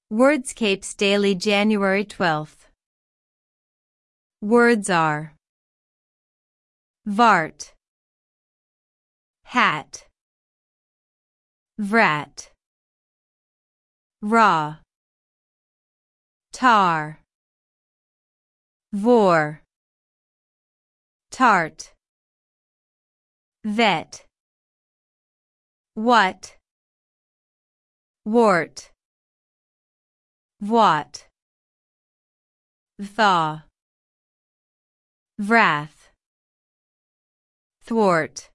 Wordscapes Daily January 12th. Words are Vart, hat, vrat, raw, tar, vor, tart, vet, what, wart, vwat, thaw, wrath, thwart.